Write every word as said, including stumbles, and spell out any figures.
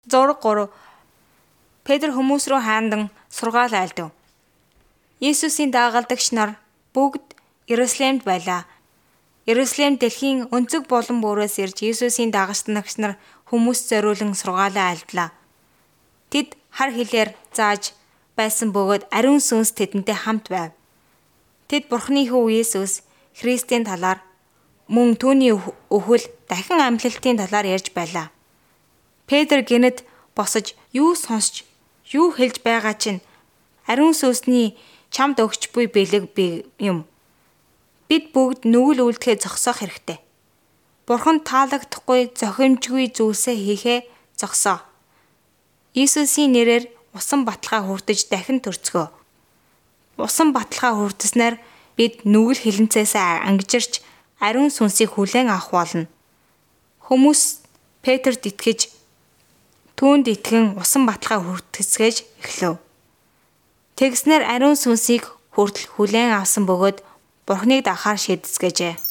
Зураг гурав. Петр хүмүүс рүү хаандан сургаал айлдав. Есүсийн дагалдагч нар бүгд Иерусалимд байлаа. Иерусалим дэлхийн өнцөг болон бүрээс ирж Есүсийн дагагч нар хүмүүст зориулан сургаалаа айлдлаа. Тэд хар хэлээр зааж байсан бөгөөд ариун сүнс тэдэнтэй хамт байв. Тэд Бурхны хүү Есүс Христийн талаар мөн түүний өхөл дахин амьлалтын талаар ярьж байлаа. Петр гэнэт босож юу сонсч юу хэлж байгаа чинь ариун сүнсний чамд өгч буй бэлэг би юм. Бид бүгд нүгэл үлдэхээ зогсоох хэрэгтэй. Бурханд таалагдахгүй зохимжгүй зүйлсээ хийхээ зогсоо. Иесусийн нэрээр усан баталгаа хүртэж дахин төрцгөө. Усан баталгаа хүртэснээр бид нүгэл хилэнцээс ангижирч ариун сүнсийг хүлээн авах болно. Хүмүүс Петрт итгэж түүнд итгэн усан баталгаа хүртэцгээж эхлэв. Тэгснээр ариун сүнсийг хүртэл хүлээн авсан бөгөөд Бурхныг дахаар шийдэцгээжээ.